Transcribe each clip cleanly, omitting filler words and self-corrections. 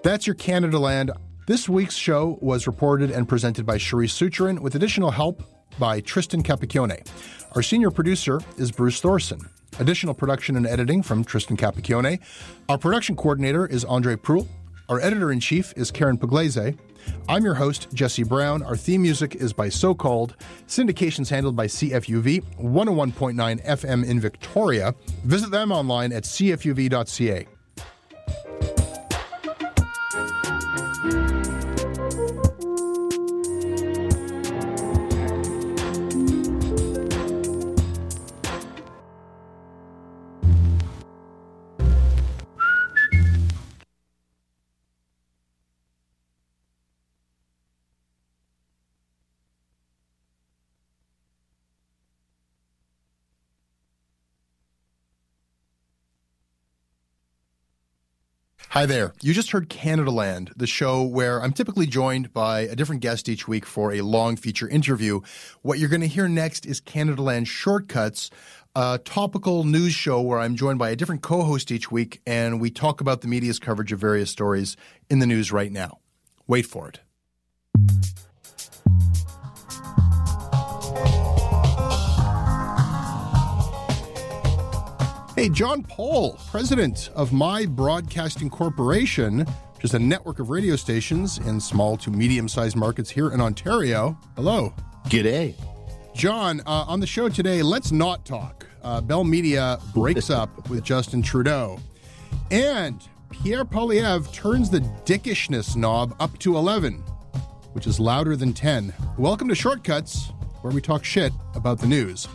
That's your Canada Land. This week's show was reported and presented by Cherise Sucherin with additional help by Tristan Capacchione. Our senior producer is Bruce Thorson. Additional production and editing from Tristan Capacchione. Our production coordinator is Andre Proulx. Our editor-in-chief is Karen Pugliese. I'm your host, Jesse Brown. Our theme music is by So Called. Syndication's handled by CFUV, 101.9 FM in Victoria. Visit them online at cfuv.ca. Hi there. You just heard Canada Land, the show where I'm typically joined by a different guest each week for a long feature interview. What you're going to hear next is Canada Land Shortcuts, a topical news show where I'm joined by a different co-host each week, and we talk about the media's coverage of various stories in the news right now. Wait for it. Hey, John Paul, president of My Broadcasting Corporation, which is a network of radio stations in small to medium-sized markets here in Ontario. Hello. G'day. John, on the show today, let's not talk. Bell Media breaks up with Justin Trudeau. And Pierre Poilievre turns the dickishness knob up to 11, which is louder than 10. Welcome to Shortcuts, where we talk shit about the news.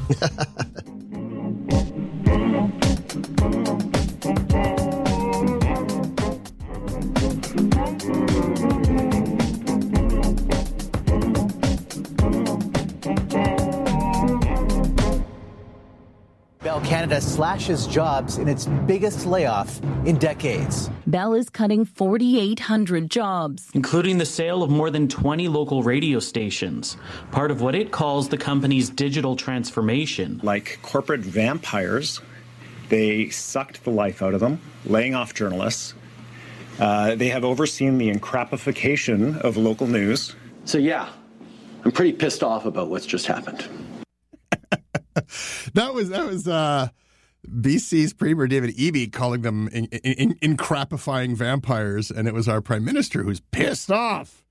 Bell Canada slashes jobs in its biggest layoff in decades. Bell is cutting 4,800 jobs, including the sale of more than 20 local radio stations, part of what it calls the company's digital transformation. Like corporate vampires, they sucked the life out of them, laying off journalists. They have overseen the encrapification of local news. So yeah, I'm pretty pissed off about what's just happened. That was BC's Premier David Eby calling them encrapifying vampires, and it was our Prime Minister who's pissed off.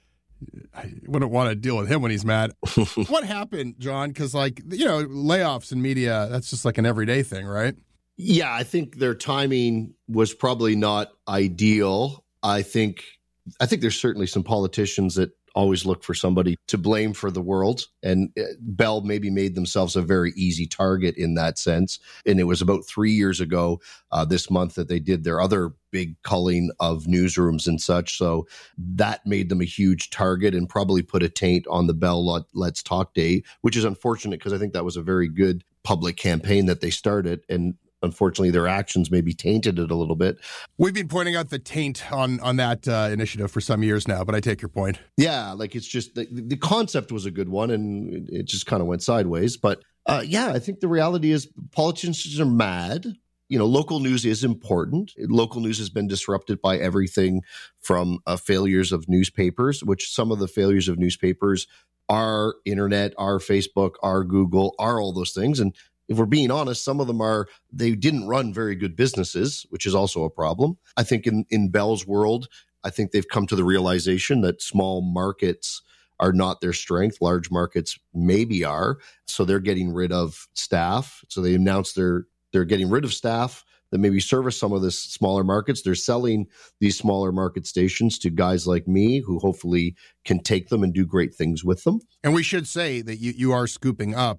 I wouldn't want to deal with him when he's mad. What happened, John? Because, layoffs in media, that's just like an everyday thing, right? Yeah, I think their timing was probably not ideal. I think there's certainly some politicians that always look for somebody to blame for the world. And Bell maybe made themselves a very easy target in that sense. And it was about 3 years ago this month that they did their other big culling of newsrooms and such. So that made them a huge target and probably put a taint on the Bell Let's Talk Day, which is unfortunate because I think that was a very good public campaign that they started. And unfortunately, their actions maybe tainted it a little bit. We've been pointing out the taint on that initiative for some years now, but I take your point. Yeah, it's just the concept was a good one, and it just kind of went sideways. But I think the reality is politicians are mad. Local news is important. Local news has been disrupted by everything from failures of newspapers, which some of the failures of newspapers are internet, are Facebook, are Google, are all those things. And if we're being honest, some of them they didn't run very good businesses, which is also a problem. I think in Bell's world, I think they've come to the realization that small markets are not their strength. Large markets maybe are. So they're getting rid of staff. So they announced they're getting rid of staff that maybe service some of the smaller markets. They're selling these smaller market stations to guys like me who hopefully can take them and do great things with them. And we should say that you are scooping up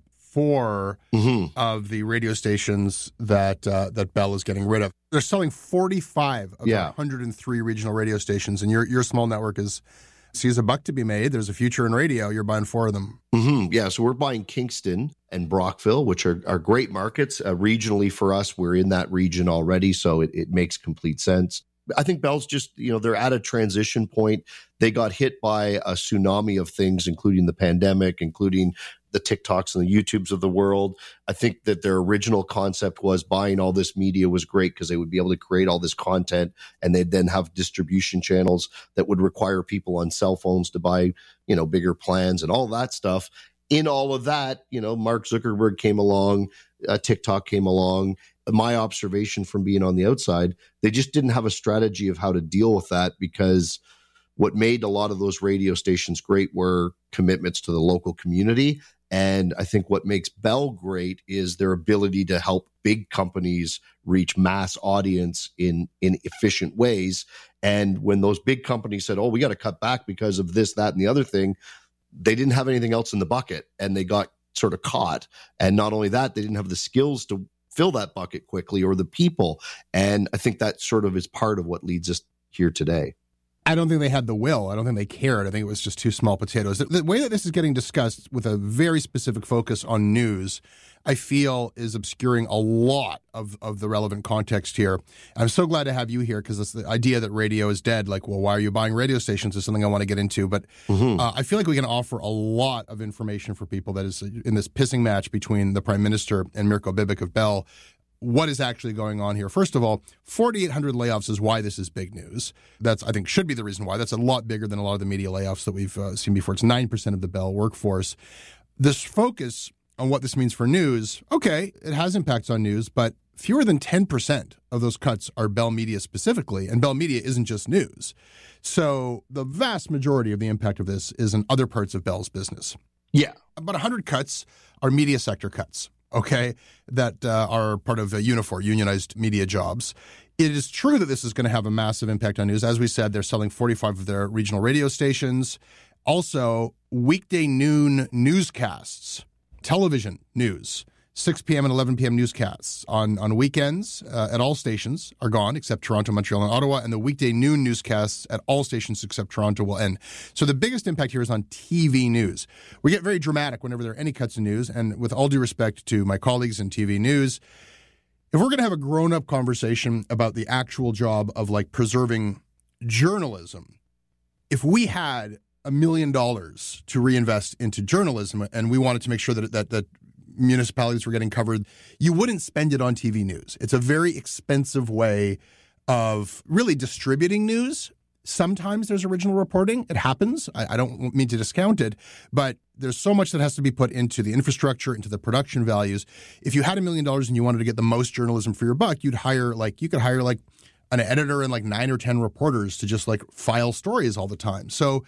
4 of the radio stations that Bell is getting rid of. They're selling 45 of the 103 regional radio stations, and your small network sees a buck to be made. There's a future in radio. You're buying 4 of them. Yeah, so we're buying Kingston and Brockville, which are great markets. Regionally for us, we're in that region already, so it makes complete sense. I think Bell's just, they're at a transition point. They got hit by a tsunami of things, including the pandemic, including the TikToks and the YouTubes of the world. I think that their original concept was buying all this media was great because they would be able to create all this content, and they'd then have distribution channels that would require people on cell phones to buy, bigger plans and all that stuff. In all of that, Mark Zuckerberg came along, TikTok came along. My observation from being on the outside, they just didn't have a strategy of how to deal with that, because what made a lot of those radio stations great were commitments to the local community. And I think what makes Bell great is their ability to help big companies reach mass audience in efficient ways. And when those big companies said, oh, we got to cut back because of this, that, and the other thing, they didn't have anything else in the bucket, and they got sort of caught. And not only that, they didn't have the skills to fill that bucket quickly, or the people. And I think that sort of is part of what leads us here today. I don't think they had the will. I don't think they cared. I think it was just too small potatoes. The way that this is getting discussed with a very specific focus on news, I feel is obscuring a lot of the relevant context here. I'm so glad to have you here, because it's the idea that radio is dead. Like, well, why are you buying radio stations is something I want to get into. But I feel like we can offer a lot of information for people that is in this pissing match between the Prime Minister and Mirko Bibic of Bell. What is actually going on here? First of all, 4,800 layoffs is why this is big news. That's, I think, should be the reason why. That's a lot bigger than a lot of the media layoffs that we've seen before. It's 9% of the Bell workforce. This focus on what this means for news, okay, it has impacts on news, but fewer than 10% of those cuts are Bell Media specifically, and Bell Media isn't just news. So the vast majority of the impact of this is in other parts of Bell's business. Yeah, about 100 cuts are media sector cuts. Okay, that are part of Unifor, unionized media jobs. It is true that this is going to have a massive impact on news. As we said, they're selling 45 of their regional radio stations. Also, weekday noon newscasts, television news, 6 p.m. and 11 p.m. newscasts on weekends at all stations are gone, except Toronto, Montreal, and Ottawa, and the weekday noon newscasts at all stations except Toronto will end. So the biggest impact here is on TV news. We get very dramatic whenever there are any cuts in news, and with all due respect to my colleagues in TV news, if we're going to have a grown-up conversation about the actual job of, like, preserving journalism, if we had $1 million to reinvest into journalism and we wanted to make sure that municipalities were getting covered, you wouldn't spend it on TV news. It's a very expensive way of really distributing news. Sometimes there's original reporting. It happens. I don't mean to discount it, but there's so much that has to be put into the infrastructure, into the production values. If you had $1 million and you wanted to get the most journalism for your buck, you could hire an editor and 9 or 10 reporters to just file stories all the time. So,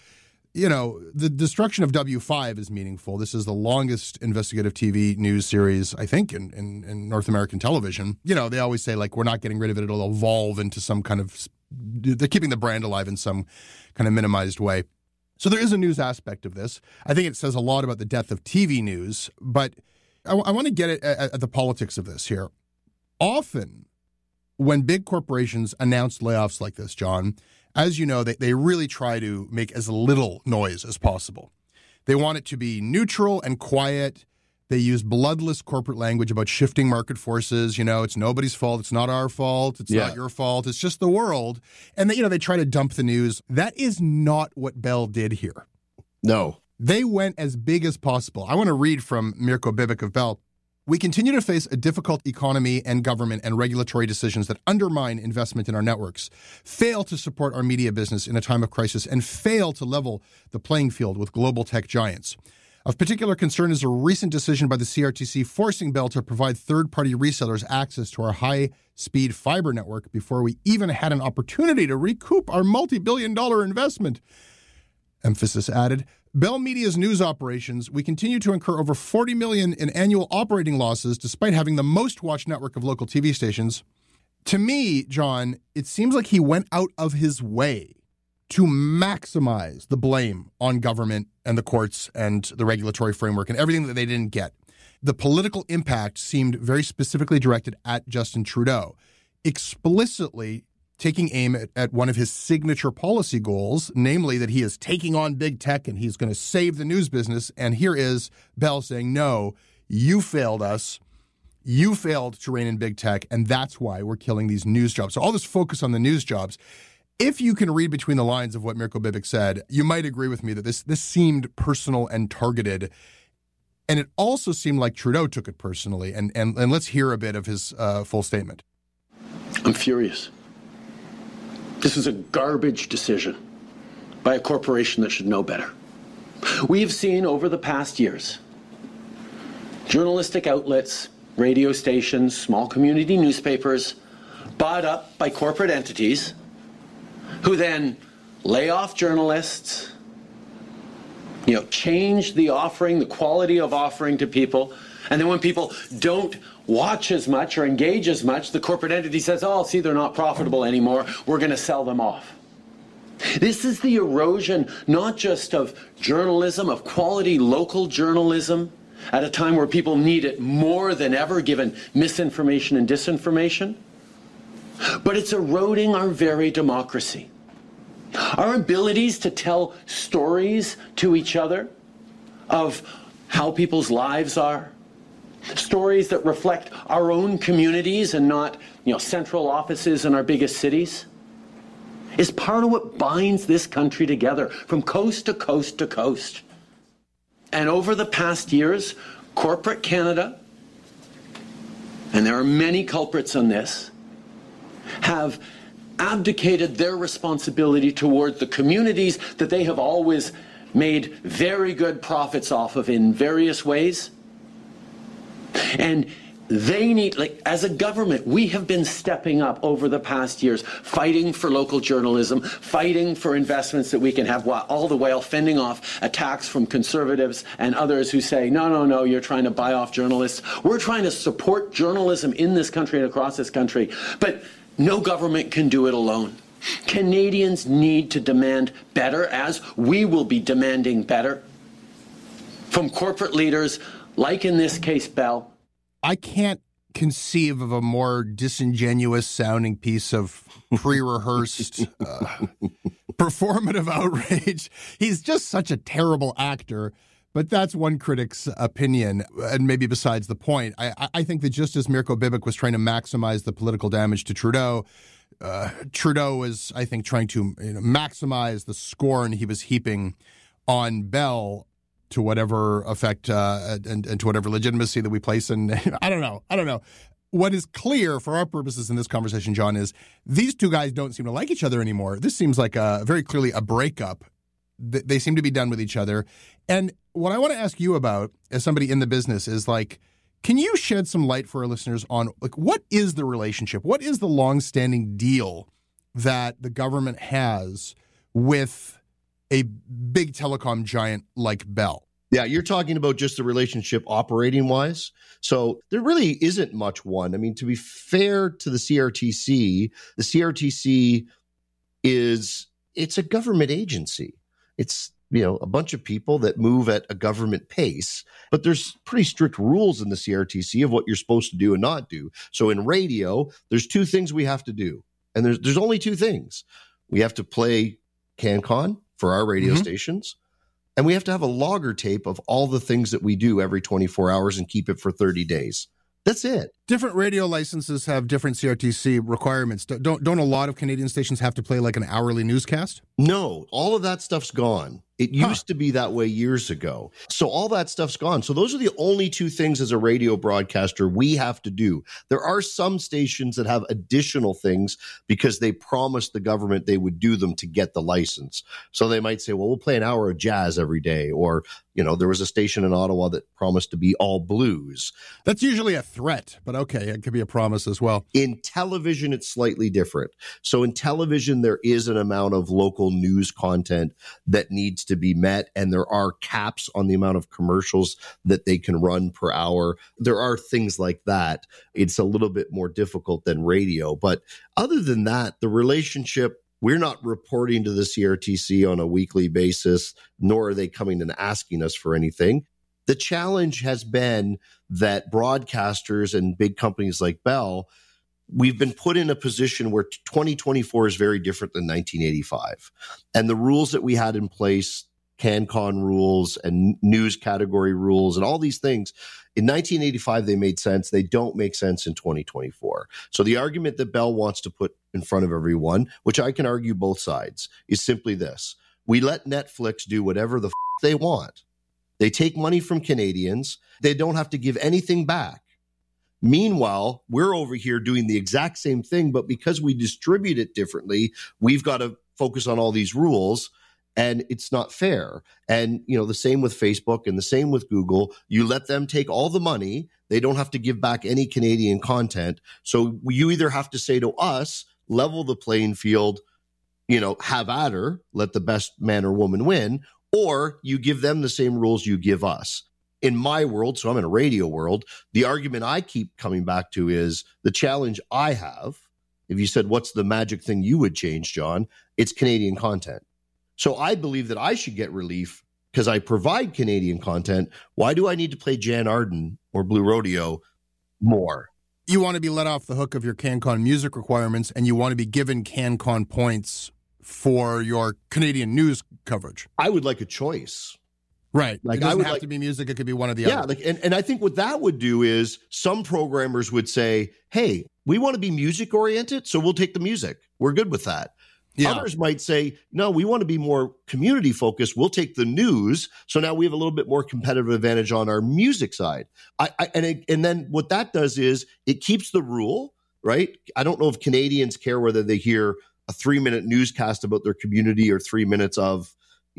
the destruction of W5 is meaningful. This is the longest investigative TV news series, I think, in North American television. They always say, we're not getting rid of it. It'll evolve into some kind of, they're keeping the brand alive in some kind of minimized way. So there is a news aspect of this. I think it says a lot about the death of TV news, but I want to get at the politics of this here. Often, when big corporations announce layoffs like this, John, as you know, they really try to make as little noise as possible. They want it to be neutral and quiet. They use bloodless corporate language about shifting market forces. It's nobody's fault. It's not our fault. It's not your fault. It's just the world. And they try to dump the news. That is not what Bell did here. No. They went as big as possible. I want to read from Mirko Bibic of Bell. We continue to face a difficult economy and government and regulatory decisions that undermine investment in our networks, fail to support our media business in a time of crisis, and fail to level the playing field with global tech giants. Of particular concern is a recent decision by the CRTC forcing Bell to provide third-party resellers access to our high-speed fiber network before we even had an opportunity to recoup our multi-billion-dollar investment. Emphasis added. Bell Media's news operations, we continue to incur over $40 million in annual operating losses despite having the most watched network of local TV stations. To me, John, it seems like he went out of his way to maximize the blame on government and the courts and the regulatory framework and everything that they didn't get. The political impact seemed very specifically directed at Justin Trudeau, explicitly taking aim at one of his signature policy goals, namely that he is taking on big tech and he's going to save the news business. And here is Bell saying, no, you failed us. You failed to rein in big tech, and that's why we're killing these news jobs. So all this focus on the news jobs. If you can read between the lines of what Mirko Bibic said, you might agree with me that this seemed personal and targeted. And it also seemed like Trudeau took it personally. And let's hear a bit of his full statement. I'm furious. This was a garbage decision by a corporation that should know better. We've seen over the past years journalistic outlets, radio stations, small community newspapers bought up by corporate entities who then lay off journalists, change the offering, the quality of offering to people. And then when people don't watch as much or engage as much, the corporate entity says, oh, see, they're not profitable anymore. We're going to sell them off. This is the erosion, not just of journalism, of quality local journalism, at a time where people need it more than ever, given misinformation and disinformation, but it's eroding our very democracy. Our abilities to tell stories to each other of how people's lives are, stories that reflect our own communities and not, central offices in our biggest cities, is part of what binds this country together from coast to coast to coast. And over the past years, corporate Canada, and there are many culprits on this, have abdicated their responsibility toward the communities that they have always made very good profits off of in various ways. And they need, as a government, we have been stepping up over the past years, fighting for local journalism, fighting for investments that we can have, all the while fending off attacks from conservatives and others who say, no, you're trying to buy off journalists. We're trying to support journalism in this country and across this country, but no government can do it alone. Canadians need to demand better, as we will be demanding better from corporate leaders, like in this case, Bell. I can't conceive of a more disingenuous sounding piece of pre-rehearsed performative outrage. He's just such a terrible actor, but that's one critic's opinion, and maybe besides the point. I think that just as Mirko Bibic was trying to maximize the political damage to Trudeau, Trudeau was, I think, trying to maximize the scorn he was heaping on Bell, to whatever effect and to whatever legitimacy that we place in. I don't know. What is clear for our purposes in this conversation, John, is these two guys don't seem to like each other anymore. This seems like very clearly a breakup. They seem to be done with each other. And what I want to ask you about, as somebody in the business, is can you shed some light for our listeners on what is the relationship? What is the longstanding deal that the government has with a big telecom giant like Bell? Yeah, you're talking about just the relationship operating-wise. So there really isn't much one. I mean, to be fair to the CRTC it's a government agency. It's, a bunch of people that move at a government pace, but there's pretty strict rules in the CRTC of what you're supposed to do and not do. So in radio, there's two things we have to do. And there's only two things. We have to play CanCon for our radio stations, and we have to have a logger tape of all the things that we do every 24 hours and keep it for 30 days. That's it. Different radio licenses have different CRTC requirements. Don't a lot of Canadian stations have to play an hourly newscast? No, all of that stuff's gone. It used to be that way years ago. So all that stuff's gone. So those are the only two things as a radio broadcaster we have to do. There are some stations that have additional things because they promised the government they would do them to get the license. So they might say, well, we'll play an hour of jazz every day. Or, there was a station in Ottawa that promised to be all blues. That's usually a threat, but okay, it could be a promise as well. In television, it's slightly different. So in television, there is an amount of local news content that needs to be met, and there are caps on the amount of commercials that they can run per hour. There are things like that. It's a little bit more difficult than radio. But other than that, the relationship, we're not reporting to the CRTC on a weekly basis, nor are they coming and asking us for anything. The challenge has been that broadcasters and big companies like Bell, we've been put in a position where 2024 is very different than 1985. And the rules that we had in place, CanCon rules and news category rules and all these things, in 1985, they made sense. They don't make sense in 2024. So the argument that Bell wants to put in front of everyone, which I can argue both sides, is simply this. We let Netflix do whatever the they want. They take money from Canadians. They don't have to give anything back. Meanwhile, we're over here doing the exact same thing, but because we distribute it differently, we've got to focus on all these rules, and it's not fair. And, the same with Facebook and the same with Google. You let them take all the money. They don't have to give back any Canadian content. So you either have to say to us, level the playing field, have at her, let the best man or woman win, or you give them the same rules you give us. In my world, so I'm in a radio world, the argument I keep coming back to is the challenge I have. If you said, what's the magic thing you would change, John? It's Canadian content. So I believe that I should get relief because I provide Canadian content. Why do I need to play Jan Arden or Blue Rodeo more? You want to be let off the hook of your CanCon music requirements, and you want to be given CanCon points for your Canadian news coverage. I would like a choice. Right. It doesn't have to be music. It could be one of the other. And I think what that would do is some programmers would say, hey, we want to be music oriented, so we'll take the music. We're good with that. Yeah. Others might say, no, we want to be more community focused. We'll take the news. So now we have a little bit more competitive advantage on our music side. And then what that does is it keeps the rule, right? I don't know if Canadians care whether they hear a 3-minute newscast about their community or 3 minutes of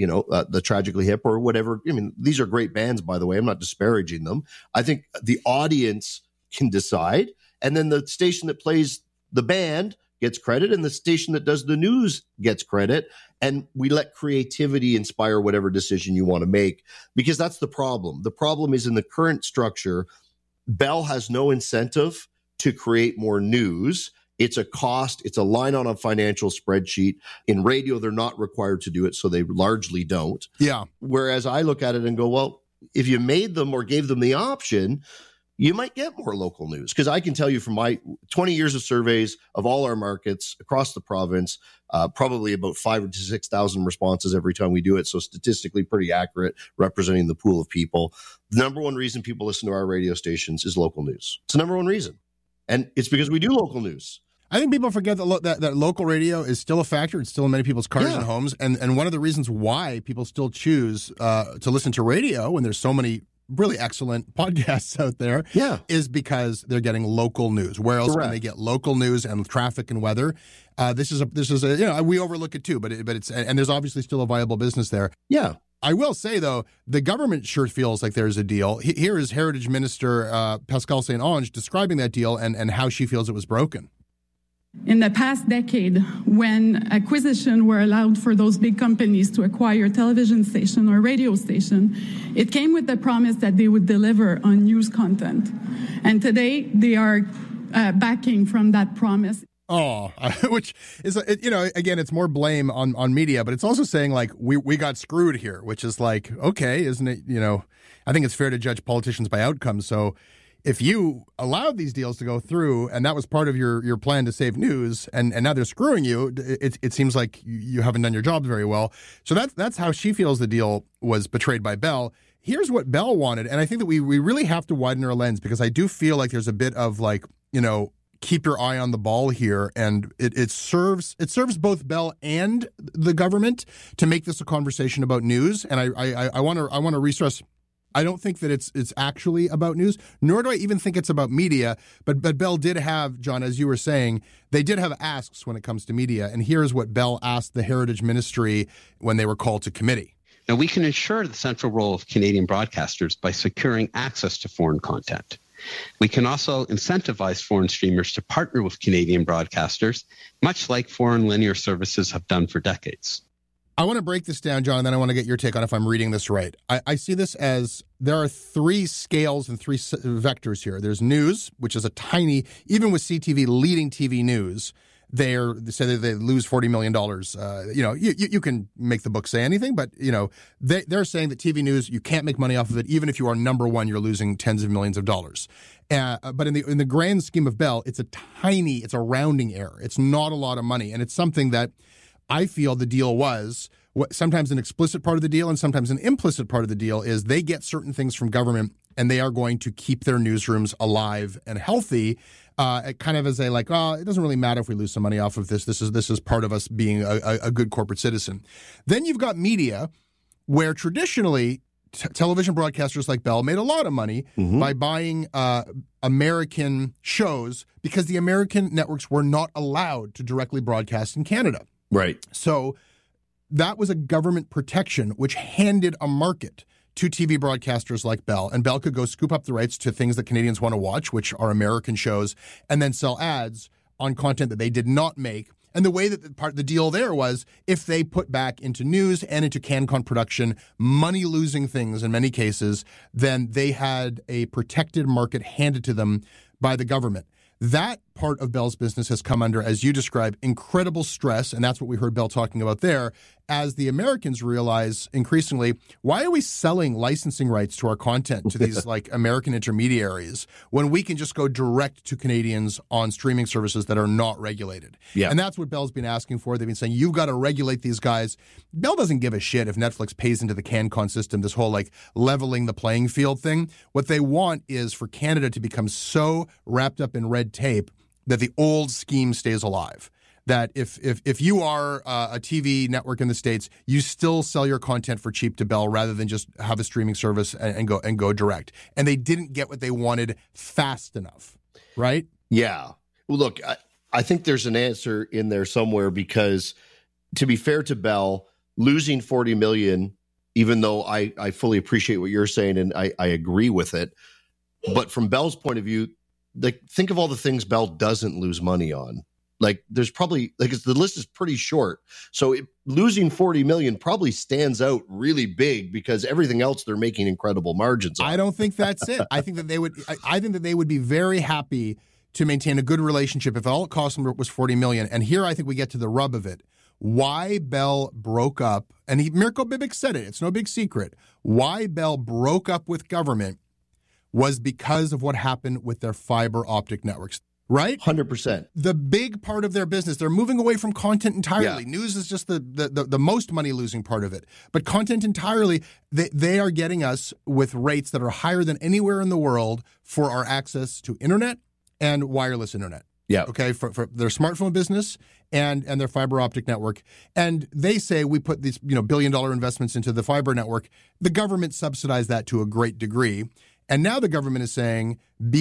the Tragically Hip or whatever. I mean, these are great bands, by the way. I'm not disparaging them. I think the audience can decide. And then the station that plays the band gets credit and the station that does the news gets credit. And we let creativity inspire whatever decision you want to make, because that's the problem. The problem is in the current structure, Bell has no incentive to create more news. It's a cost. It's a line on a financial spreadsheet. In radio, they're not required to do it, so they largely don't. Yeah. Whereas I look at it and go, well, if you made them or gave them the option, you might get more local news. Because I can tell you from my 20 years of surveys of all our markets across the province, probably about 5,000 to 6,000 responses every time we do it. So statistically pretty accurate, representing the pool of people. The number one reason people listen to our radio stations is local news. It's the number one reason. And it's because we do local news. I think people forget that local radio is still a factor. It's still in many people's cars and homes. And one of the reasons why people still choose to listen to radio when there's so many really excellent podcasts out there is because they're getting local news. Where else can they get local news and traffic and weather? This is a we overlook it too, but it's and there's obviously still a viable business there. Yeah. I will say, though, the government sure feels like there's a deal. Here is Heritage Minister Pascale St-Onge describing that deal and how she feels it was broken. In the past decade, when acquisition were allowed for those big companies to acquire television station or radio station, it came with the promise that they would deliver on news content. And today, they are backing from that promise. Oh, which is, again, it's more blame on media, but it's also saying, like, we got screwed here, which is like, okay, isn't it, I think it's fair to judge politicians by outcomes. So if you allowed these deals to go through and that was part of your plan to save news and now they're screwing you, it seems like you haven't done your job very well. So that's how she feels the deal was betrayed by Bell. Here's what Bell wanted. And I think that we really have to widen our lens, because I do feel like there's a bit of like, keep your eye on the ball here. And it serves both Bell and the government to make this a conversation about news. And I want to re-stress, I don't think that it's actually about news, nor do I even think it's about media. But Bell did have, John, as you were saying, they did have asks when it comes to media. And here's what Bell asked the Heritage Ministry when they were called to committee. Now, we can ensure the central role of Canadian broadcasters by securing access to foreign content. We can also incentivize foreign streamers to partner with Canadian broadcasters, much like foreign linear services have done for decades. I want to break this down, John, and then I want to get your take on if I'm reading this right. I see this as there are three scales and three vectors here. There's news, which is a tiny, even with CTV leading TV news, they say that they lose $40 million. You can make the book say anything, but they're saying that TV news, you can't make money off of it. Even if you are number one, you're losing tens of millions of dollars. But in the grand scheme of Bell, it's a rounding error. It's not a lot of money, and it's something that I feel the deal was sometimes an explicit part of the deal and sometimes an implicit part of the deal is they get certain things from government and they are going to keep their newsrooms alive and healthy, kind of as it doesn't really matter if we lose some money off of this. This is part of us being a good corporate citizen. Then you've got media, where traditionally television broadcasters like Bell made a lot of money by buying American shows because the American networks were not allowed to directly broadcast in Canada. Right. So that was a government protection which handed a market to TV broadcasters like Bell, and Bell could go scoop up the rights to things that Canadians want to watch, which are American shows, and then sell ads on content that they did not make. And the way that the deal there was, if they put back into news and into CanCon production money-losing things in many cases, then they had a protected market handed to them by the government. That part of Bell's business has come under, as you described, incredible stress, and that's what we heard Bell talking about there, as the Americans realize increasingly, why are we selling licensing rights to our content to these like American intermediaries when we can just go direct to Canadians on streaming services that are not regulated? Yeah. And that's what Bell's been asking for. They've been saying, you've got to regulate these guys. Bell doesn't give a shit if Netflix pays into the CanCon system, this whole like leveling the playing field thing. What they want is for Canada to become so wrapped up in red tape that the old scheme stays alive. That if you are a TV network in the States, you still sell your content for cheap to Bell rather than just have a streaming service and go direct. And they didn't get what they wanted fast enough, right? Yeah. Well, look, I think there's an answer in there somewhere because, to be fair to Bell, losing $40 million, even though I fully appreciate what you're saying and I agree with it, but from Bell's point of view, like, think of all the things Bell doesn't lose money on. Like, there's probably, like, the list is pretty short. So losing $40 million probably stands out really big because everything else they're making incredible margins on. I don't think that's it. I think that they would. I think that they would be very happy to maintain a good relationship if all it cost them was $40 million. And here I think we get to the rub of it. Why Bell broke up, and Mirko Bibic said it. It's no big secret. Why Bell broke up with government was because of what happened with their fiber optic networks. Right? 100%. The big part of their business, they're moving away from content entirely. Yeah. News is just the most money-losing part of it. But content entirely, they are getting us with rates that are higher than anywhere in the world for our access to internet and wireless internet. Yeah. Okay, for their smartphone business and their fiber optic network. And they say we put these billion-dollar investments into the fiber network. The government subsidized that to a great degree. And now the government is saying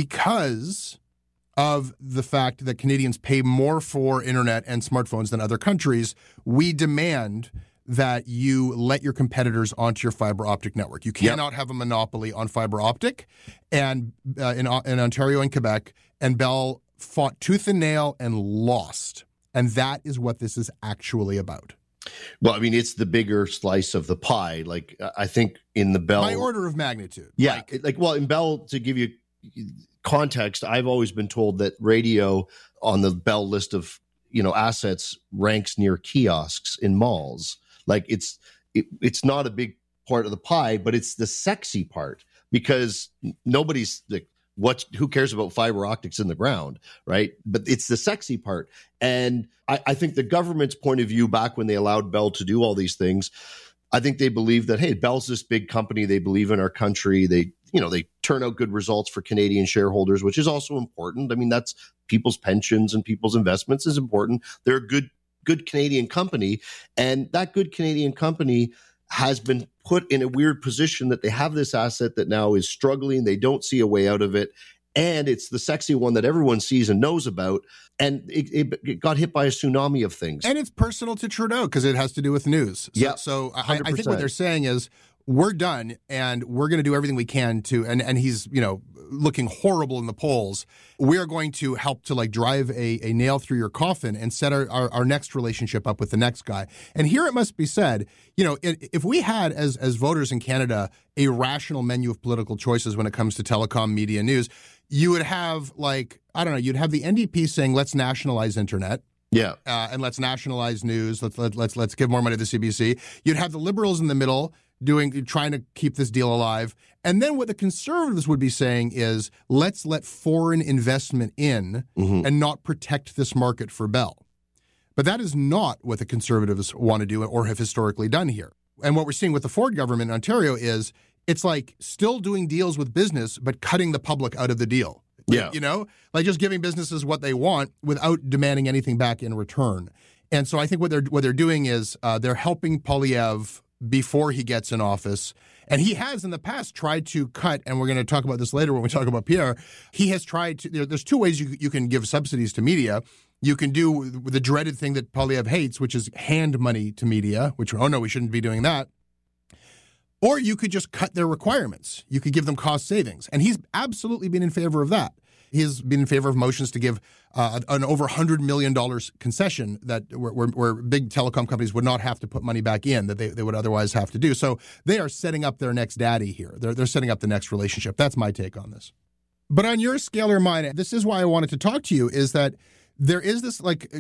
because of the fact that Canadians pay more for internet and smartphones than other countries, we demand that you let your competitors onto your fiber optic network. You cannot have a monopoly on fiber optic. And in Ontario and Quebec, and Bell fought tooth and nail and lost. And that is what this is actually about. Well, I mean, it's the bigger slice of the pie. Like, I think in the Bell... By order of magnitude. Yeah. Well, in Bell, to give you context, I've always been told that radio on the Bell list of assets ranks near kiosks in malls. Like, it's not a big part of the pie, but it's the sexy part because nobody's like, who cares about fiber optics in the ground, right? But it's the sexy part. And I think the government's point of view back when they allowed Bell to do all these things, I think they believe that, hey, Bell's this big company. They believe in our country. They turn out good results for Canadian shareholders, which is also important. I mean, that's people's pensions and people's investments is important. They're a good Canadian company. And that good Canadian company has been put in a weird position that they have this asset that now is struggling. They don't see a way out of it. And it's the sexy one that everyone sees and knows about. And it got hit by a tsunami of things. And it's personal to Trudeau because it has to do with news. So I think what they're saying is, we're done and we're going to do everything we can to, and he's, looking horrible in the polls. We are going to help to like drive a nail through your coffin and set our next relationship up with the next guy. And here it must be said, if we had as voters in Canada a rational menu of political choices when it comes to telecom, media, news, you would have you'd have the NDP saying, let's nationalize internet. Yeah. And let's nationalize news. Let's give more money to the CBC. You'd have the Liberals in the middle trying to keep this deal alive. And then what the Conservatives would be saying is, let's let foreign investment in and not protect this market for Bell. But that is not what the Conservatives want to do or have historically done here. And what we're seeing with the Ford government in Ontario is it's like still doing deals with business, but cutting the public out of the deal. Yeah. Like just giving businesses what they want without demanding anything back in return. And so I think what they're doing is they're helping Poilievre before he gets in office. And he has in the past tried to cut, and we're going to talk about this later when we talk about Pierre. He has tried to, there's two ways you can give subsidies to media. You can do the dreaded thing that Poilievre hates, which is hand money to media, which, oh no, we shouldn't be doing that. Or you could just cut their requirements. You could give them cost savings. And he's absolutely been in favor of that. He has been in favor of motions to give an over $100 million concession that where big telecom companies would not have to put money back in that they would otherwise have to do. So they are setting up their next daddy here. They're setting up the next relationship. That's my take on this. But on your scale or mine, this is why I wanted to talk to you, is that there is this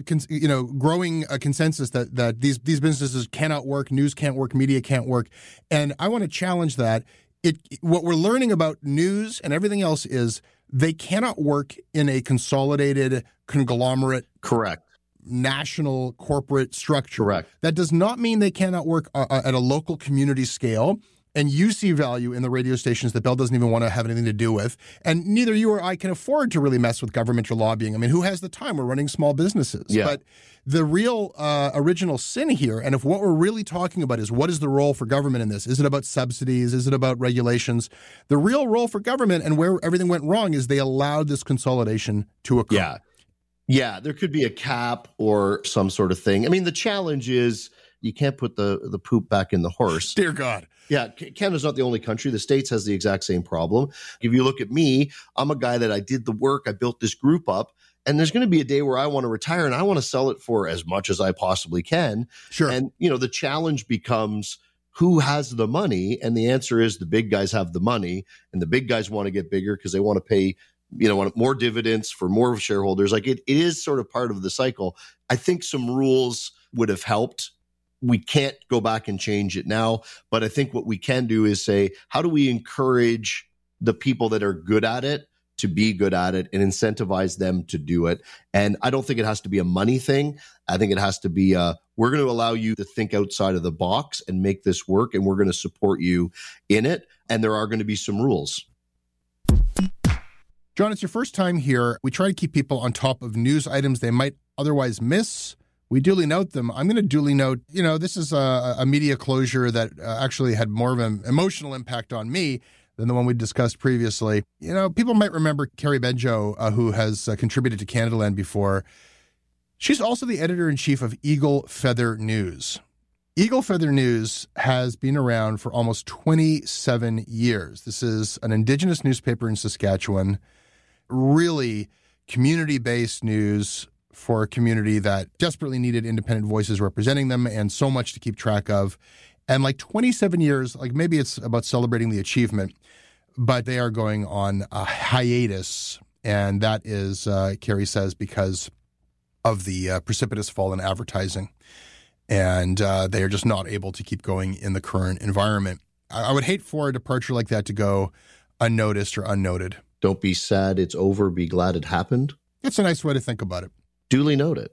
growing consensus that these businesses cannot work, news can't work, media can't work. And I want to challenge that. What we're learning about news and everything else is they cannot work in a consolidated conglomerate. Correct. National corporate structure. Correct. That does not mean they cannot work at a local community scale. And you see value in the radio stations that Bell doesn't even want to have anything to do with. And neither you or I can afford to really mess with government or lobbying. I mean, who has the time? We're running small businesses. Yeah. But the real original sin here, and if what we're really talking about is what is the role for government in this? Is it about subsidies? Is it about regulations? The real role for government and where everything went wrong is they allowed this consolidation to occur. Yeah. Yeah, there could be a cap or some sort of thing. I mean, the challenge is you can't put the poop back in the horse. Dear God. Yeah, Canada's not the only country. The States has the exact same problem. If you look at me, I'm a guy that I did the work. I built this group up. And there's going to be a day where I want to retire and I want to sell it for as much as I possibly can. Sure. And, the challenge becomes who has the money? And the answer is the big guys have the money. And the big guys want to get bigger because they want to pay, want more dividends for more shareholders. Like it is sort of part of the cycle. I think some rules would have helped. We can't go back and change it now, but I think what we can do is say, how do we encourage the people that are good at it to be good at it and incentivize them to do it? And I don't think it has to be a money thing. I think it has to be, we're going to allow you to think outside of the box and make this work, and we're going to support you in it. And there are going to be some rules. John, it's your first time here. We try to keep people on top of news items they might otherwise miss. We duly note them. I'm going to duly note, this is a media closure that actually had more of an emotional impact on me than the one we discussed previously. People might remember Carrie Benjo, who has contributed to Canadaland before. She's also the editor-in-chief of Eagle Feather News. Eagle Feather News has been around for almost 27 years. This is an Indigenous newspaper in Saskatchewan, really community-based news for a community that desperately needed independent voices representing them and so much to keep track of. And 27 years, maybe it's about celebrating the achievement, but they are going on a hiatus. And that is, Carrie says, because of the precipitous fall in advertising. And they are just not able to keep going in the current environment. I would hate for a departure like that to go unnoticed or unnoted. Don't be sad it's over. Be glad it happened. That's a nice way to think about it. Duly noted.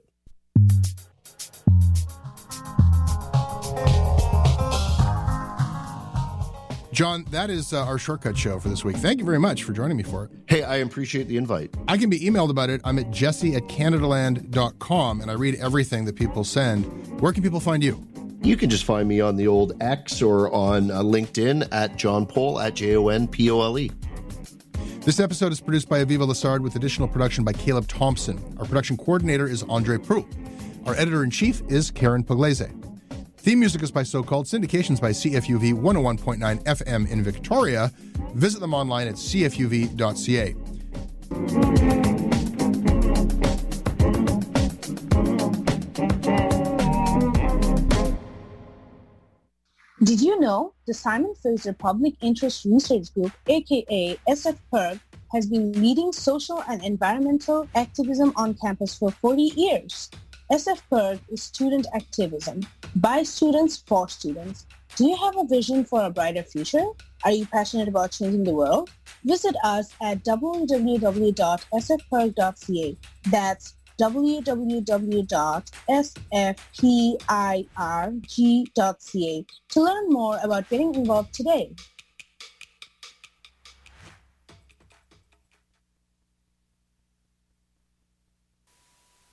John, that is our Shortcut show for this week. Thank you very much for joining me for it. Hey, I appreciate the invite. I can be emailed about it. I'm at jesse@canadaland.com, and I read everything that people send. Where can people find you? You can just find me on the old X or on LinkedIn at John Pole, at JONPOLE. This episode is produced by Aviva Lessard with additional production by Caleb Thompson. Our production coordinator is Andre Proulx. Our editor-in-chief is Karen Pugliese. Theme music is by So-Called. Syndications by CFUV 101.9 FM in Victoria. Visit them online at cfuv.ca. Did you know the Simon Fraser Public Interest Research Group, aka SFPIRG, has been leading social and environmental activism on campus for 40 years? SFPIRG is student activism, by students, for students. Do you have a vision for a brighter future? Are you passionate about changing the world? Visit us at www.sfpirg.ca. That's www.sfpirg.ca to learn more about getting involved today.